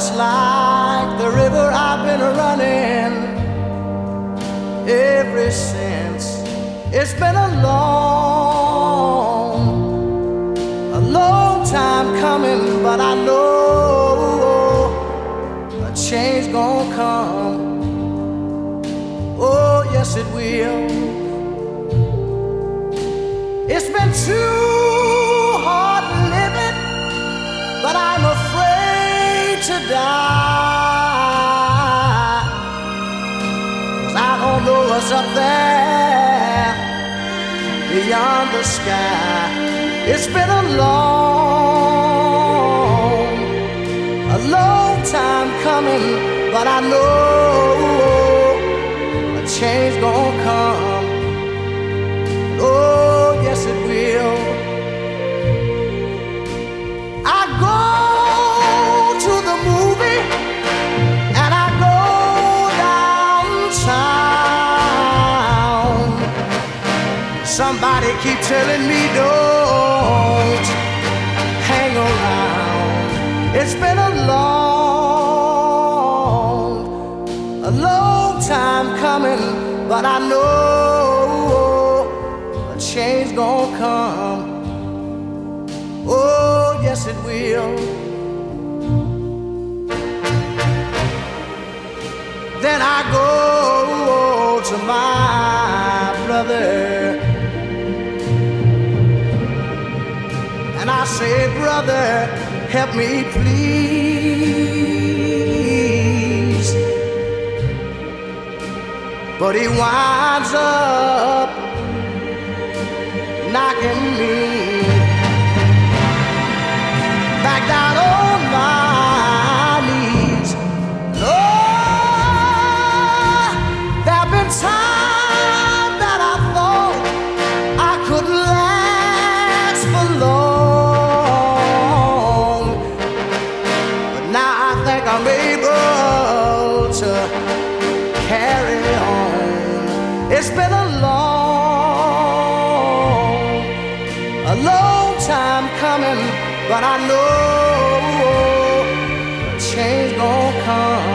just like the river I've been running ever since. It's been a long time coming, but I know a change gonna come. Oh, yes it will. It's been too hard living, but I'm afraid to die, 'cause I don't know what's up there beyond the sky. It's been a long time coming, but I know a change gonna come. Oh, yes it will. I go to the movie and I go downtown. Somebody keep telling me don't hang around. It's been a long time coming, but I know a change gonna come. Oh, yes it will. Then I go to my brother and I say, brother, help me please. But he winds up knocking me back down on my knees. Lord, there've been times that I thought I couldn't last for long, but now I think I'm able to carry on. It's been a long time coming, but I know a change gonna come.